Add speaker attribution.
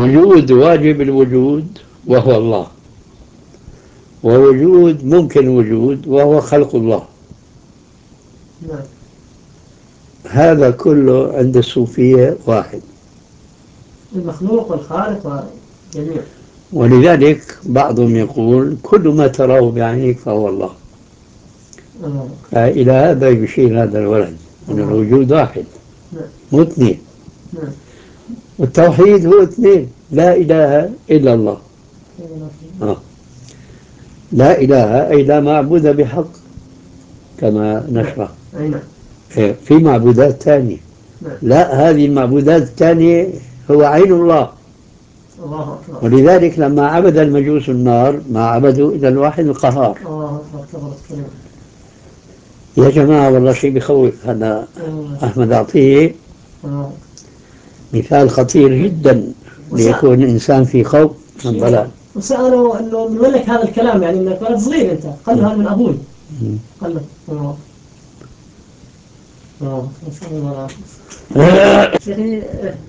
Speaker 1: وجود واجب الوجود وهو الله، ووجود ممكن وجود وهو خلق الله.
Speaker 2: نعم.
Speaker 1: هذا كله عند الصوفية واحد.
Speaker 2: المخلوق والخالق وجميع.
Speaker 1: ولذلك بعضهم يقول كل ما تراه بعينيك فهو الله. إلى هذا يشير هذا الولد أن الوجود واحد مو اثنين. والتوحيد هو اثنين، لا إله إلا الله. لا إله أي لا معبود بحق كما نشرح. في معبودات ثانية، لا، هذه المعبودات الثانية هو عين الله. ولذلك لما عبد المجوس النار ما عبدوا إلا الواحد القهار. يا جماعة والله شيء بخوف. هذا أحمد عطية مثال خطير جدا ليكون الإنسان في خوف من ضلال.
Speaker 2: وسألوا أنه من لك هذا الكلام، يعني أنك ولد صغير أنت، قال له هذا من أبوي. قال له